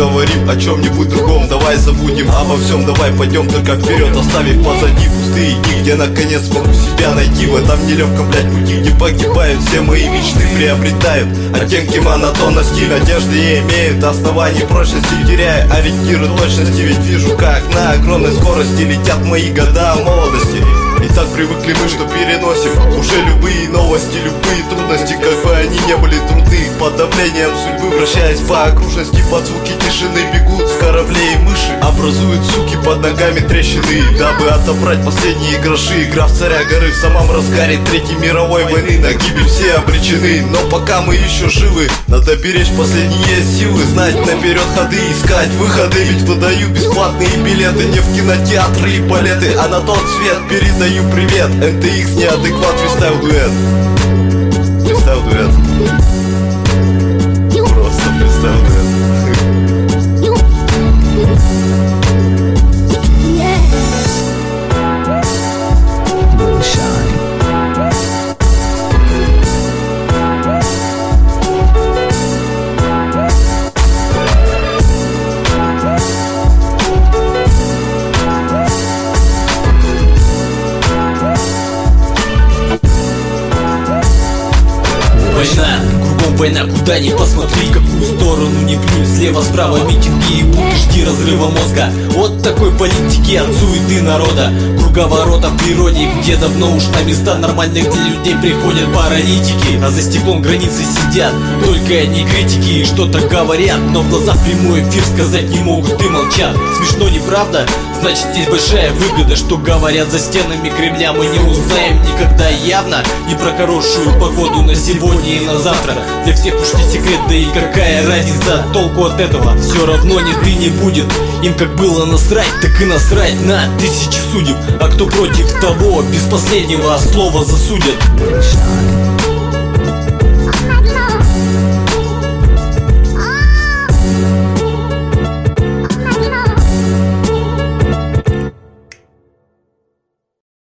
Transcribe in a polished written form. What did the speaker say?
поговорим о чем-нибудь другом. Давай забудем обо всем, давай пойдем только вперед, оставив позади пустые дни, где наконец смогу себя найти. В этом нелегком, блядь, пути, где погибают все мои мечты, приобретают оттенки монотонности. Надежды и имеют основания прочности, теряя ориентиры точности. Ведь вижу, как на огромной скорости летят мои года молодости. И так привыкли мы, что переносим уже любые новости, любые трудности, как бы они не были трудны. Под давлением судьбы, вращаясь по окружности, под звуки тишины бегут с кораблей мыши, образуют, суки, под ногами трещины, дабы отобрать последние гроши. Игра в царя горы в самом разгаре Третьей мировой войны, на гибель все обречены. Но пока мы еще живы, надо беречь последние силы, знать наперед ходы, искать выходы. Ведь выдаю бесплатные билеты не в кинотеатры и балеты, а на тот свет передаю привет. NTX неадекват, фристайл дуэт. Фристайл дуэт. Просто фристайл дуэт. Война, кругом война, куда ни посмотри, какую сторону не плюнь. Слева, справа митинги и путы, жди разрыва мозга. От такой политики, от суеты народа, круговорота в природе, где давно уж на места нормальных для людей приходят паралитики. А за стеклом границы сидят только одни критики и что-то говорят, но в глаза прямой эфир сказать не могут и молчат. Смешно, не правда? Значит, здесь большая выгода. Что говорят за стенами Кремля, мы не узнаем никогда явно. И про хорошую погоду на сегодня и на завтра для всех уж не секрет, да и какая разница, толку от этого все равно нет и не будет. Им как было насрать, так и насрать на тысячи судеб. А кто против того, без последнего слова засудят.